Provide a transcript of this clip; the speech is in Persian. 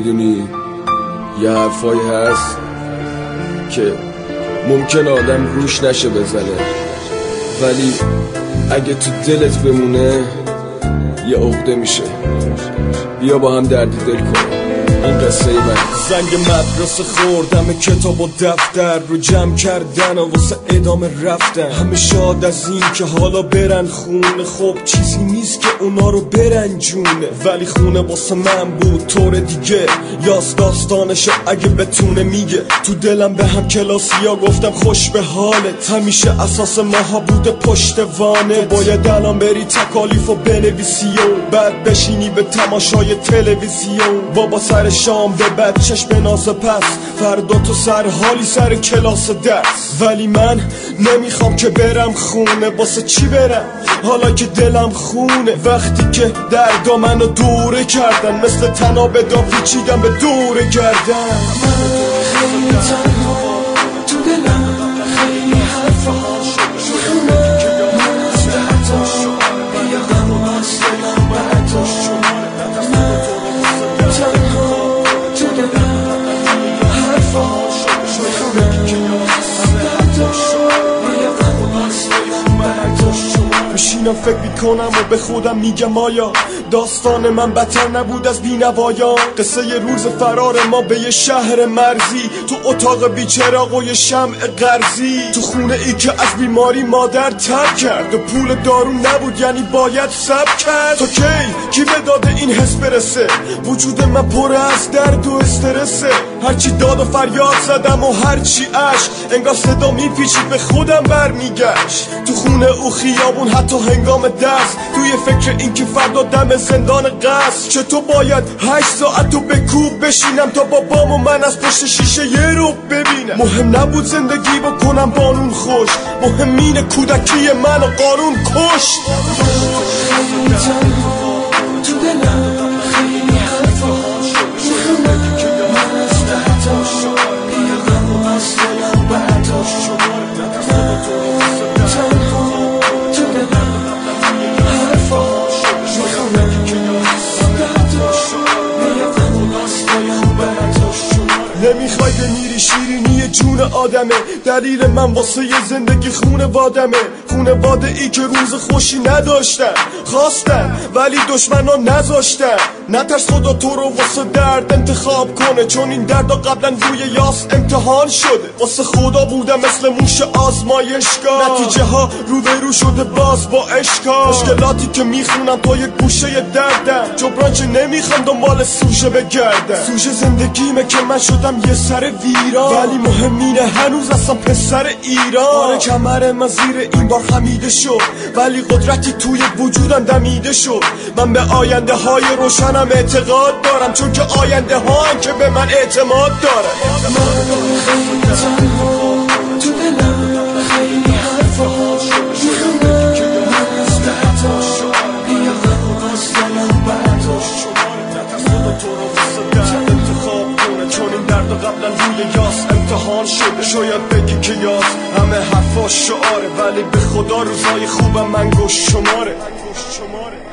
میدونی یه حرفایی هست که ممکن آدم روش نشه بزنه، ولی اگه تو دلت بمونه یه عقده میشه. بیا با هم درد دل کنیم. این قصه من. زنگ مدرسه خوردم، کتاب و دفتر رو جمع کردن و واسه ادامه رفتن. همه شاد از این که حالا برن خونه، خب چیزی نیست که اونا رو برنجونه، ولی خونه واسه من بود طور دیگه. یاس داستانشو اگه بتونه میگه. تو دلم به هم کلاسیا گفتم خوش به حالت، همیشه اساس ماها بوده پشت وانه. باید الان بری تکالیف و بنویسی و بعد بشینی به تماشای تلویزیون. بابا سر شام به بچهش بنازه، پس فردا تو سر حالی سر کلاس درس. ولی من نمیخوام که برم خونه، واسه چی برم حالا که دلم خونه؟ وقتی که دردا منو دوره کردن، مثل تناب دافی چیدم به دوره گردن. خیلی تنها تو دلم، خیلی حرفا میخونم من از دردم، بیا غم از دلم برداشت. میشینم فکر میکنم و به خودم میگم آیا داستان من بدتر نبود از بینوایان؟ قصه یه روز فرار ما به یه شهر مرزی، تو اتاق بیچراغ و یه شمع قرضی، تو خونه ای که از بیماری مادر ترک کرد و پول دارو نبود یعنی باید صبر کرد. تو کی به داده این حس برسه؟ وجود من پر از درد و استرسه. هرچی داد و فریاد زدم و هرچی عشق، انگار صدا میپیچید به خودم برمیگشت. تو خونه او خیابون حتی هنگام درس، توی فکر این که فردا دم زندان قصر. چطور باید 8 ساعت تو به کوب بشینم تا بابام و من از پشت شیشه یه رو ببینم؟ مهم نبود زندگی بکنم بانون خوش، مهم اینه کودکی من و قانون کشت. خیلی تنها تو دلم، خیلی حرفا میخونم من از دردم، بیا غم از دلم برداشت. نمیخوای بمیری شیرینی جون آدمه، دلیل من واسه یه زندگی خونه وادمه. خونه واده ای که روز خوشی نداشتن، خواستن ولی دشمنا نذاشتن. نترس خدا تو رو واسه درد انتخاب کنه، چون این دردا قبلا روی یاس امتحان شده. واسه خدا بودم مثل موش آزمایشگاه، نتیجه ها رو به رو شده باز با اشکال. مشکلاتی که میخونم تا یک گوشه دردم، جبران چه نمیخوام دنبال سوژه بگردم. سوژه زندگیمه که من شدم یه سر ویران، ولی مهم اینه هنوز هستم پسر ایران. آره کمر من زیر این بار خمیده شد، ولی قدرتی توی وجودم دمیده شد. من به آینده های روشنم اعتقاد دارم، چون که آینده ها هم که به من اعتماد دارن. من خیلی تنها تو دلم، خیلی حرفا میخونم من از دردم، بیا غم از دلم برداشت. چون این درد قبلا روی یاس امتحان شده. شاید بگی که یاس همه حرفا شعاره، ولی به خدا روزای خوبم من گوش شماره.